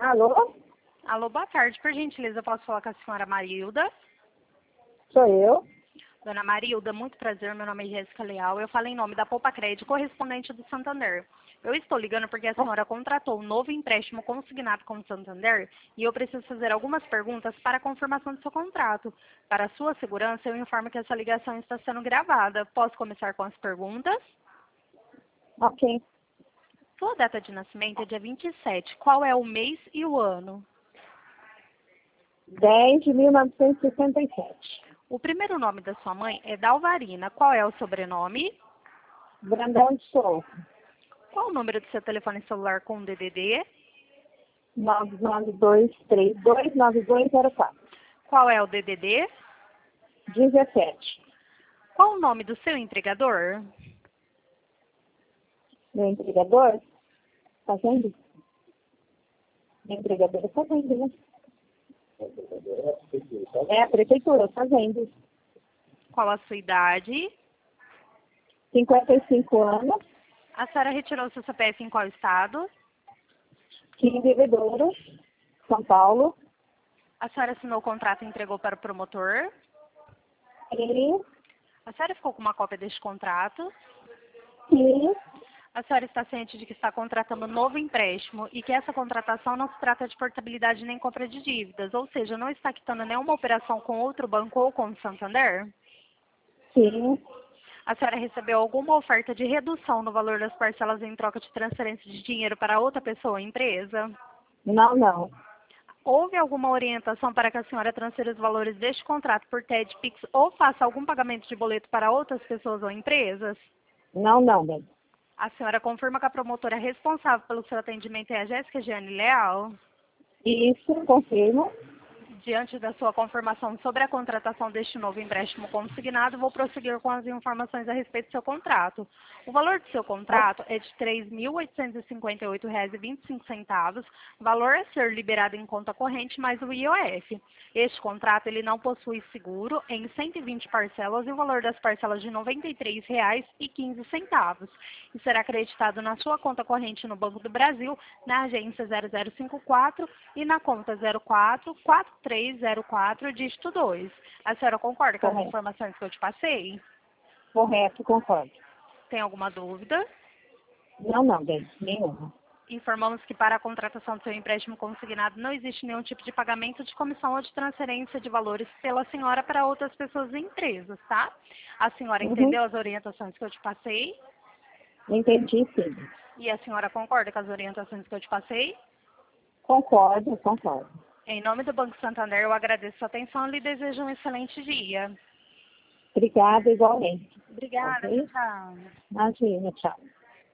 Alô? Alô, boa tarde. Por gentileza, eu posso falar com a senhora Marilda? Sou eu. Dona Marilda, muito prazer. Meu nome é Jéssica Leal. Eu falo em nome da Poupa Crédito, correspondente do Santander. Eu estou ligando porque a senhora contratou um novo empréstimo consignado com o Santander e eu preciso fazer algumas perguntas para a confirmação do seu contrato. Para a sua segurança, eu informo que essa ligação está sendo gravada. Posso começar com as perguntas? Ok. Sua data de nascimento é dia 27. Qual é o mês e o ano? 10 de 1967. O primeiro nome da sua mãe é Dalvarina. Qual é o sobrenome? Brandão de Souza. Qual o número do seu telefone celular com DDD? 992329204. Qual é o DDD? 17. Qual o nome do seu entregador? Meu entregador? Fazenda? Meu entregador é fazenda, né? É a prefeitura, fazenda. Qual a sua idade? 55 anos, A senhora retirou seu CPF em qual estado? 15 Bebedouro, São Paulo. A senhora assinou o contrato e entregou para o promotor? E A senhora ficou com uma cópia deste contrato? A senhora está ciente de que está contratando um novo empréstimo e que essa contratação não se trata de portabilidade nem compra de dívidas, ou seja, não está quitando nenhuma operação com outro banco ou com o Santander? sim. A senhora recebeu alguma oferta de redução no valor das parcelas em troca de transferência de dinheiro para outra pessoa ou empresa? Não. Houve alguma orientação para que a senhora transfira os valores deste contrato por TED, Pix ou faça algum pagamento de boleto para outras pessoas ou empresas? Não, bem. A senhora confirma que a promotora responsável pelo seu atendimento é a Jéssica Giane Leal? Isso, confirmo. Diante da sua confirmação sobre a contratação deste novo empréstimo consignado, vou prosseguir com as informações a respeito do seu contrato. O valor do seu contrato é de R$ 3.858,25, valor a ser liberado em conta corrente mais o IOF. Este contrato ele não possui seguro em 120 parcelas e o valor das parcelas de R$ 93,15 e será acreditado na sua conta corrente no Banco do Brasil, na agência 0054 e na conta 044304, dígito 2. A senhora concorda com as Correto. informações que eu te passei? Correto, concordo. Tem alguma dúvida? Não, bem. Nenhuma. Informamos que para a contratação do seu empréstimo consignado não existe nenhum tipo de pagamento de comissão ou de transferência de valores pela senhora para outras pessoas e empresas, tá? A senhora entendeu as orientações que eu te passei? Entendi, sim. E a senhora concorda com as orientações que eu te passei? Concordo. Em nome do Banco Santander, eu agradeço a sua atenção e lhe desejo um excelente dia. Obrigada, igualmente. Obrigada, Ok? tchau. Imagina, tchau.